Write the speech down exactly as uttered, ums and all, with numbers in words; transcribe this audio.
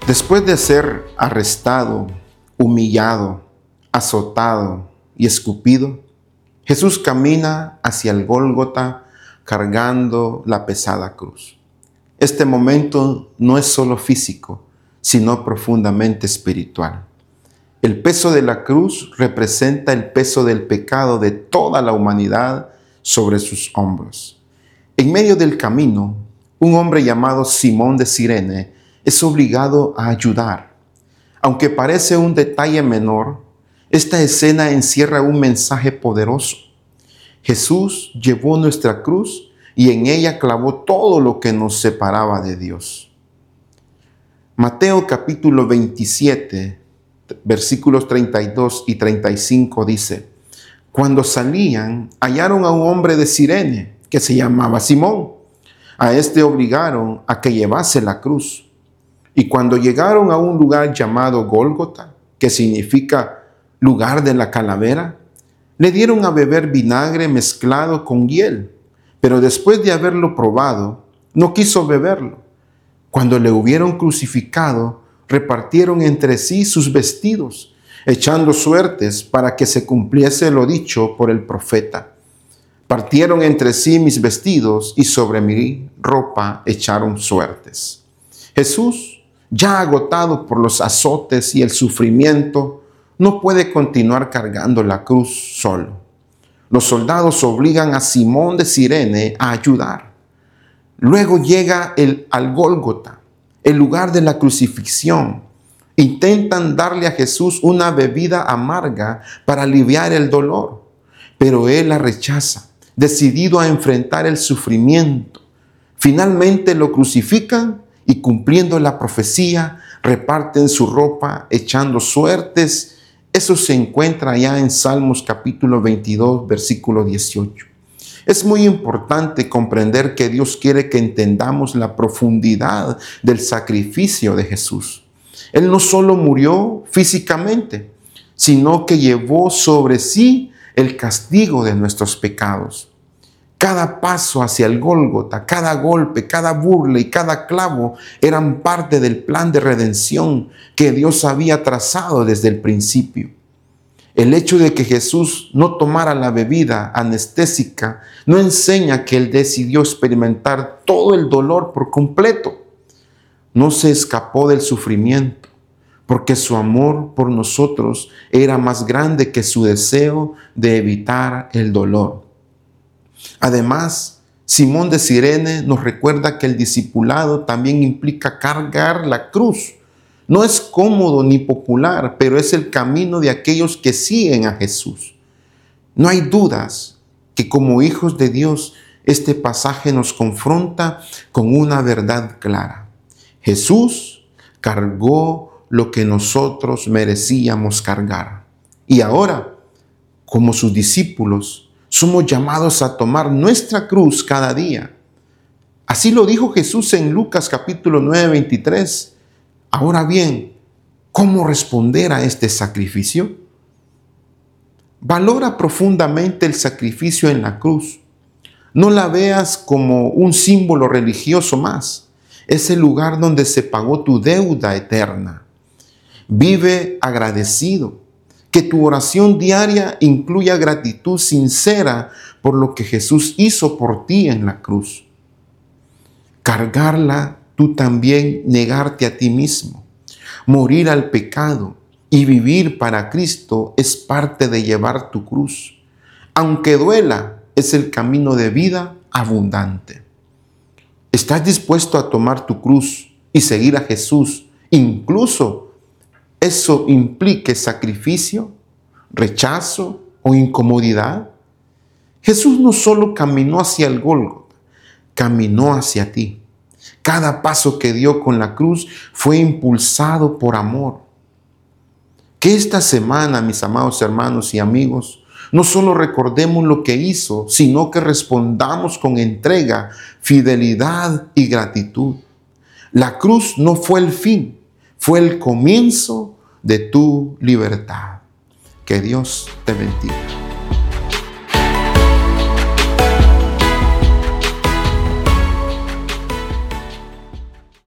Después de ser arrestado, humillado, azotado y escupido, Jesús camina hacia el Gólgota cargando la pesada cruz. Este momento no es solo físico, sino profundamente espiritual. El peso de la cruz representa el peso del pecado de toda la humanidad sobre sus hombros. En medio del camino, un hombre llamado Simón de Cirene es obligado a ayudar. Aunque parece un detalle menor, esta escena encierra un mensaje poderoso. Jesús llevó nuestra cruz y en ella clavó todo lo que nos separaba de Dios. Mateo capítulo veintisiete, versículos treinta y dos y treinta y cinco dice: Cuando salían, hallaron a un hombre de Cirene que se llamaba Simón. A este obligaron a que llevase la cruz. Y cuando llegaron a un lugar llamado Gólgota, que significa lugar de la calavera, le dieron a beber vinagre mezclado con hiel, pero después de haberlo probado, no quiso beberlo. Cuando le hubieron crucificado, repartieron entre sí sus vestidos, echando suertes para que se cumpliese lo dicho por el profeta. Partieron entre sí mis vestidos y sobre mi ropa echaron suertes. Jesús, ya agotado por los azotes y el sufrimiento, no puede continuar cargando la cruz solo. Los soldados obligan a Simón de Cirene a ayudar. Luego llega el, al Gólgota, el lugar de la crucifixión. Intentan darle a Jesús una bebida amarga para aliviar el dolor, pero él la rechaza, decidido a enfrentar el sufrimiento. Finalmente lo crucifican y, cumpliendo la profecía, reparten su ropa echando suertes. Eso se encuentra allá en Salmos capítulo veintidós, versículo dieciocho. Es muy importante comprender que Dios quiere que entendamos la profundidad del sacrificio de Jesús. Él no solo murió físicamente, sino que llevó sobre sí el castigo de nuestros pecados. Cada paso hacia el Gólgota, cada golpe, cada burla y cada clavo eran parte del plan de redención que Dios había trazado desde el principio. El hecho de que Jesús no tomara la bebida anestésica no enseña que Él decidió experimentar todo el dolor por completo. No se escapó del sufrimiento, porque su amor por nosotros era más grande que su deseo de evitar el dolor. Además, Simón de Cirene nos recuerda que el discipulado también implica cargar la cruz. No es cómodo ni popular, pero es el camino de aquellos que siguen a Jesús. No hay dudas que como hijos de Dios, este pasaje nos confronta con una verdad clara. Jesús cargó lo que nosotros merecíamos cargar. Y ahora, como sus discípulos, somos llamados a tomar nuestra cruz cada día. Así lo dijo Jesús en Lucas capítulo nueve, veintitrés. Ahora bien, ¿cómo responder a este sacrificio? Valora profundamente el sacrificio en la cruz. No la veas como un símbolo religioso más. Es el lugar donde se pagó tu deuda eterna. Vive agradecido. Que tu oración diaria incluya gratitud sincera por lo que Jesús hizo por ti en la cruz. Cargarla, tú también negarte a ti mismo. Morir al pecado y vivir para Cristo es parte de llevar tu cruz. Aunque duela, es el camino de vida abundante. ¿Estás dispuesto a tomar tu cruz y seguir a Jesús, incluso eso implique sacrificio, rechazo o incomodidad? Jesús no solo caminó hacia el Gólgota, caminó hacia ti. Cada paso que dio con la cruz fue impulsado por amor. Que esta semana, mis amados hermanos y amigos, no solo recordemos lo que hizo, sino que respondamos con entrega, fidelidad y gratitud. La cruz no fue el fin, fue el comienzo de tu libertad. Que Dios te bendiga.